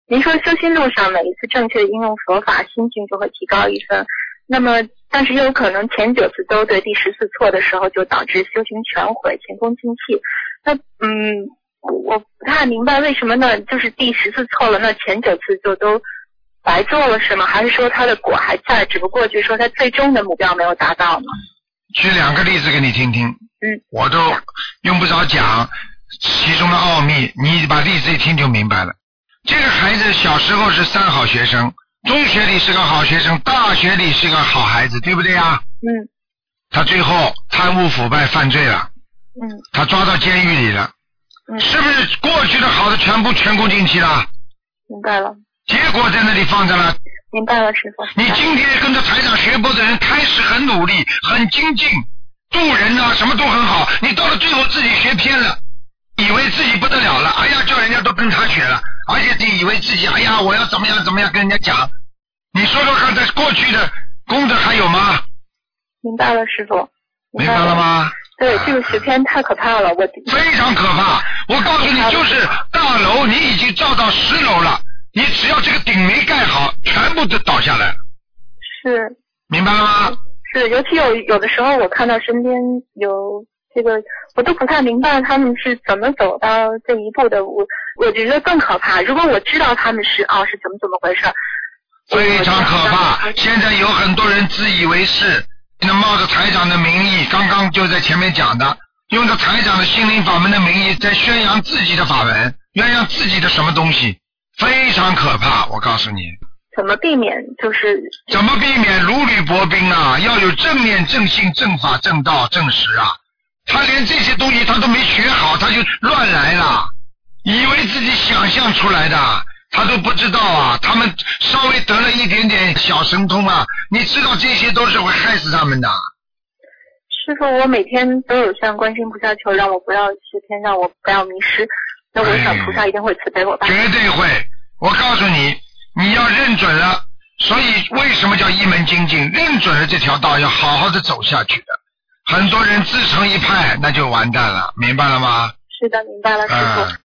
您说修心路上每一次正确的应用佛法，心境就会提高1分。那么，但是也有可能前9次都对，第10次错的时候就导致修行全毁，前功尽弃。那我不太明白为什么呢？就是第10次错了，那前9次就都白做了是吗？还是说他的果还在，只不过就是说他最终的目标没有达到呢？ 举2个例子给你听听。我都用不着讲其中的奥秘，你把例子一听就明白了。这个孩子小时候是3好学生，中学里是个好学生，大学里是个好孩子，对不对啊？他最后贪污腐败犯罪了，他抓到监狱里了，是不是过去的好的全部前功尽弃了？ 明白了。 结果在那里放着了。 明白了，师傅。 你今天跟着台长学佛的人，开始很努力，很精进，渡人啊，什么都很好，你到了最后自己学偏了，以为自己不得了了，哎呀，叫人家都跟他学了，而且你以为自己，哎呀，我要怎么样怎么样跟人家讲，你说说看，在过去的功德还有吗？ 明白了，师傅。 明白了吗？ 对，这个学偏太可怕了， 非常可怕。我告诉你，就是大楼你已经造到10楼了，你只要这个顶没盖好，全部都倒下来。 是。 明白了吗？ 是，尤其有的时候我看到身边有这个，我都不太明白他们是怎么走到这一步的。我觉得更可怕。如果我知道他们是怎么回事， 非常可怕。现在有很多人自以为是，那冒着台长的名义，刚刚就在前面讲的，用着台长的心灵法门的名义，在宣扬自己的法门，宣扬自己的什么东西，非常可怕。我告诉你。 怎么避免？ 怎么避免？如履薄冰啊！要有正念、正信、正法、正道、正实啊！他连这些东西他都没学好，他就乱来了，以为自己想象出来的，他都不知道啊！他们稍微得了一点点小神通啊，你知道这些都是会害死他们的。 师父，我每天都有向观世音菩萨求，让我不要学偏，让我不要迷失。那我想菩萨一定会慈悲我吧？ 绝对会！我告诉你。你要认准了，所以为什么叫一门精进？认准了这条道，要好好的走下去的。很多人自成一派，那就完蛋了，明白了吗？ 是的，明白了，师父。